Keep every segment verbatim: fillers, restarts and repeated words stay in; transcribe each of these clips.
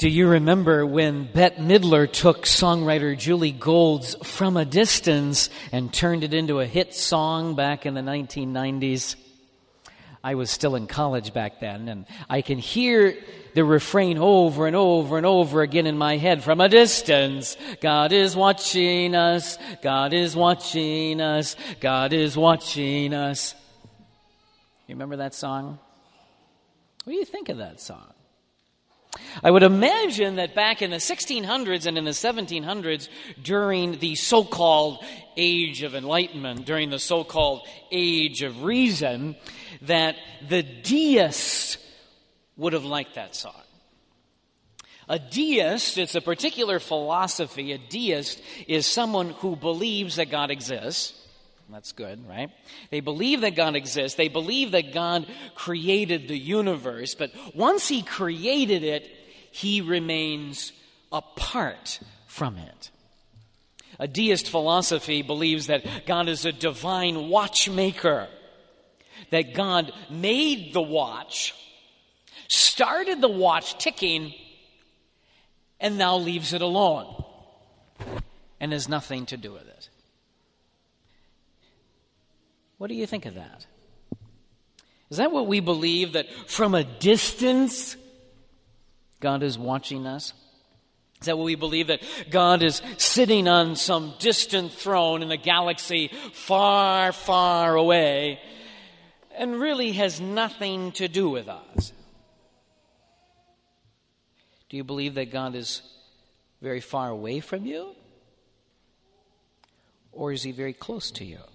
Do you remember when Bette Midler took songwriter Julie Gould's From a Distance and turned it into a hit song back in the nineteen nineties? I was still in college back then, and I can hear the refrain over and over and over again in my head. From a distance, God is watching us, God is watching us, God is watching us. You remember that song? What do you think of that song? I would imagine that back in the sixteen hundreds and in the seventeen hundreds, during the so-called Age of Enlightenment, during the so-called Age of Reason, that the deists would have liked that song. A deist, it's a particular philosophy. A deist is someone who believes that God exists. That's good, right? They believe that God exists. They believe that God created the universe. But once He created it, He remains apart from it. A deist philosophy believes that God is a divine watchmaker, that God made the watch, started the watch ticking, and now leaves it alone and has nothing to do with it. What do you think of that? Is that what we believe, that from a distance God is watching us? Is that what we believe, that God is sitting on some distant throne in a galaxy far, far away and really has nothing to do with us? Do you believe that God is very far away from you? Or is He very close to you?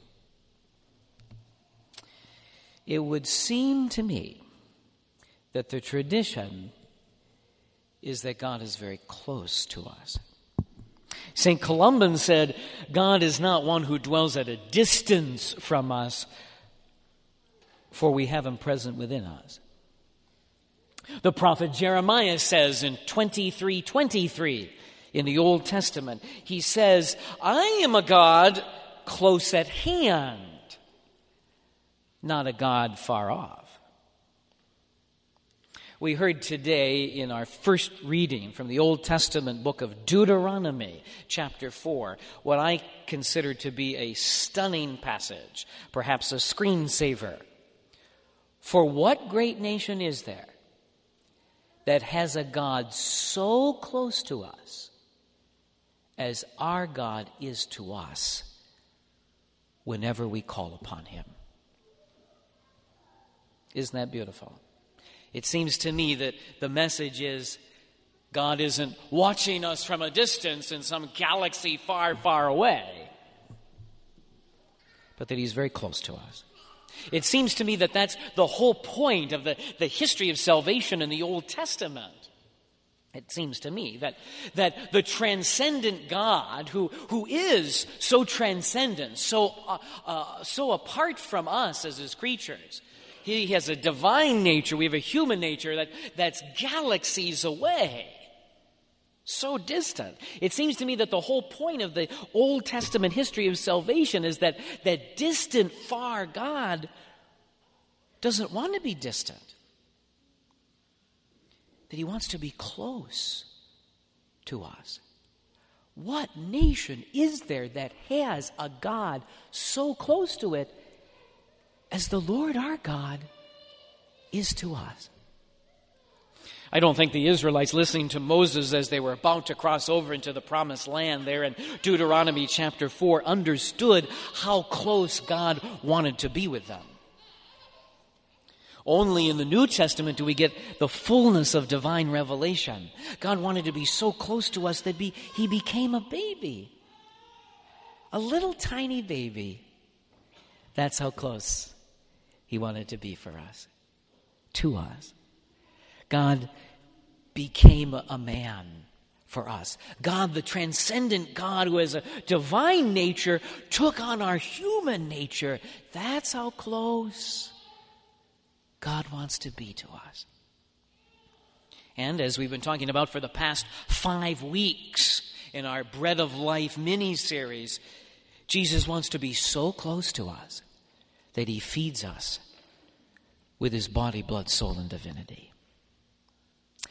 It would seem to me that the tradition is that God is very close to us. Saint Columban said, God is not one who dwells at a distance from us, for we have Him present within us. The prophet Jeremiah says in twenty-three twenty-three in the Old Testament, he says, I am a God close at hand, not a God far off. We heard today in our first reading from the Old Testament book of Deuteronomy, chapter four, what I consider to be a stunning passage, perhaps a screensaver. For what great nation is there that has a God so close to us as our God is to us whenever we call upon Him? Isn't that beautiful? It seems to me that the message is God isn't watching us from a distance in some galaxy far, far away, but that He's very close to us. It seems to me that that's the whole point of the, the history of salvation in the Old Testament. It seems to me that, that the transcendent God, who, who is so transcendent, so, uh, uh, so apart from us as His creatures, He has a divine nature, we have a human nature that, that's galaxies away, so distant. It seems to me that the whole point of the Old Testament history of salvation is that that distant, far God doesn't want to be distant, that He wants to be close to us. What nation is there that has a God so close to it as the Lord our God is to us? I don't think the Israelites, listening to Moses as they were about to cross over into the promised land there in Deuteronomy chapter four, understood how close God wanted to be with them. Only in the New Testament do we get the fullness of divine revelation. God wanted to be so close to us that be, He became a baby, a little tiny baby. That's how close He wanted to be for us, to us. God became a man for us. God, the transcendent God who has a divine nature, took on our human nature. That's how close God wants to be to us. And as we've been talking about for the past five weeks in our Bread of Life mini-series, Jesus wants to be so close to us that He feeds us with His body, blood, soul, and divinity.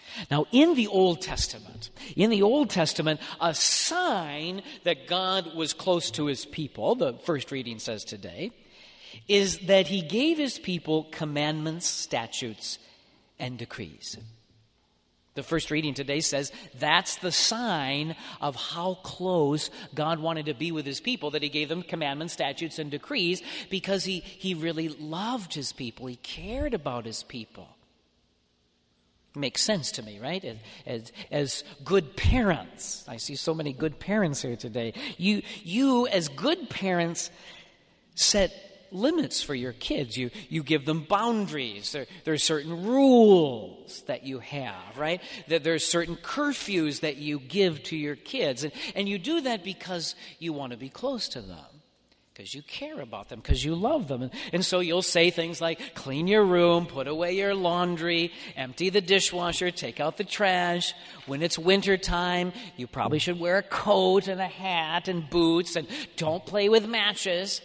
Now, in the Old Testament, in the Old Testament, a sign that God was close to his people, the first reading says today, is that he gave his people commandments, statutes, and decrees. The first reading today says that's the sign of how close God wanted to be with his people, that he gave them commandments, statutes, and decrees, because he, he really loved his people. He cared about his people. Makes sense to me, right? As, as, as good parents, I see so many good parents here today. You, you as good parents, set limits for your kids. You you give them boundaries. There, there are certain rules that you have, right? That there are certain curfews that you give to your kids. And, and you do that because you want to be close to them, because you care about them, because you love them. And, and so you'll say things like, clean your room, put away your laundry, empty the dishwasher, take out the trash. When it's winter time, you probably should wear a coat and a hat and boots, and don't play with matches.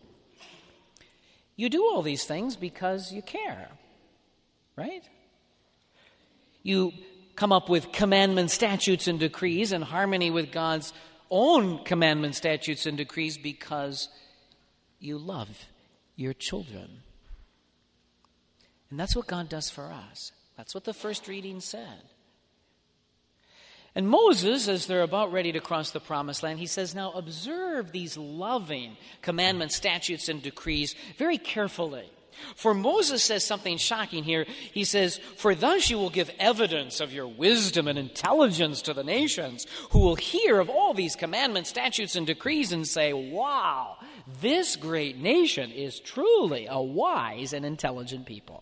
You do all these things because you care, right? You come up with commandments, statutes, and decrees in harmony with God's own commandments, statutes, and decrees because you love your children. And that's what God does for us. That's what the first reading said. And Moses, as they're about ready to cross the promised land, he says, now observe these loving commandments, statutes, and decrees very carefully. For Moses says something shocking here. He says, for thus you will give evidence of your wisdom and intelligence to the nations, who will hear of all these commandments, statutes, and decrees and say, wow, this great nation is truly a wise and intelligent people.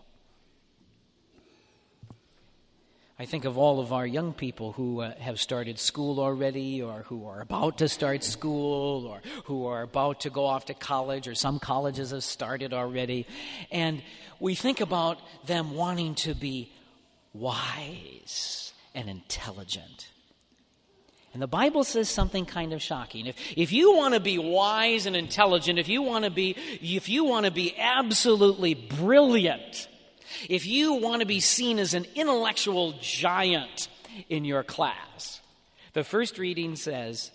I think of all of our young people who uh, have started school already, or who are about to start school, or who are about to go off to college, or some colleges have started already. And we think about them wanting to be wise and intelligent. And the Bible says something kind of shocking. If, if you want to be wise and intelligent, if you want to be, if you want to be absolutely brilliant, if you want to be seen as an intellectual giant in your class, the first reading says,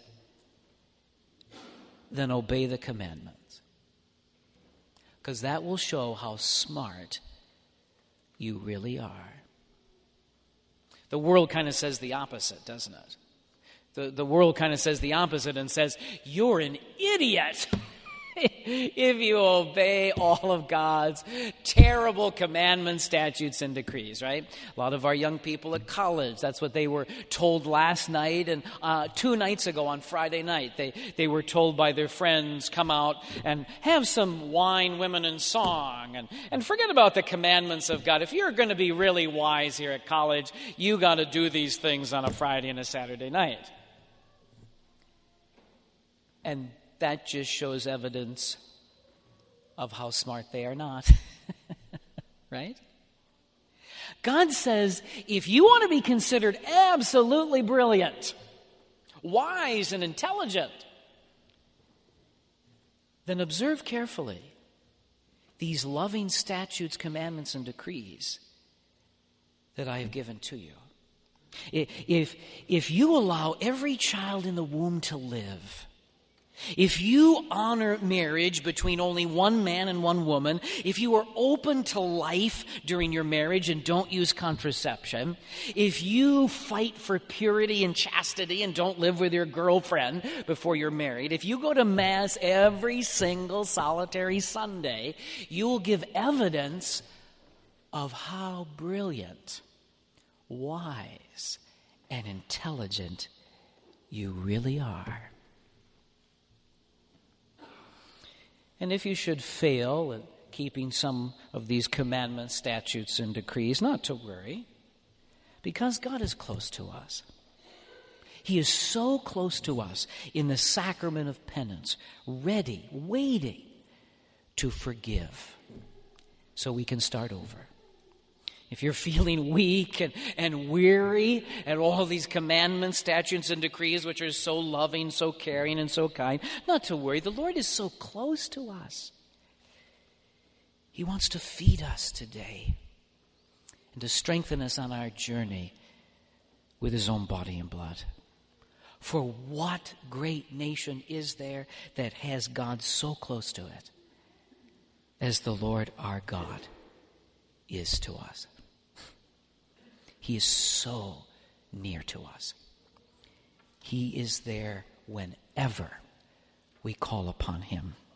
then obey the commandments. Because that will show how smart you really are. The world kind of says the opposite, doesn't it? The, the world kind of says the opposite and says, you're an idiot if you obey all of God's terrible commandments, statutes, and decrees, right? A lot of our young people at college, that's what they were told last night, and uh, two nights ago on Friday night, they, they were told by their friends, come out and have some wine, women, and song, and, and forget about the commandments of God. If you're going to be really wise here at college, you got to do these things on a Friday and a Saturday night. And that just shows evidence of how smart they are not. Right? God says, if you want to be considered absolutely brilliant, wise, and intelligent, then observe carefully these loving statutes, commandments, and decrees that I have given to you. If, if you allow every child in the womb to live, if you honor marriage between only one man and one woman, if you are open to life during your marriage and don't use contraception, if you fight for purity and chastity and don't live with your girlfriend before you're married, if you go to Mass every single solitary Sunday, you will give evidence of how brilliant, wise, and intelligent you really are. And if you should fail at keeping some of these commandments, statutes, and decrees, not to worry, because God is close to us. He is so close to us in the sacrament of penance, ready, waiting to forgive, so we can start over. If you're feeling weak and, and weary at all these commandments, statutes, and decrees, which are so loving, so caring, and so kind, not to worry. The Lord is so close to us. He wants to feed us today and to strengthen us on our journey with his own body and blood. For what great nation is there that has God so close to it as the Lord our God is to us? He is so near to us. He is there whenever we call upon him.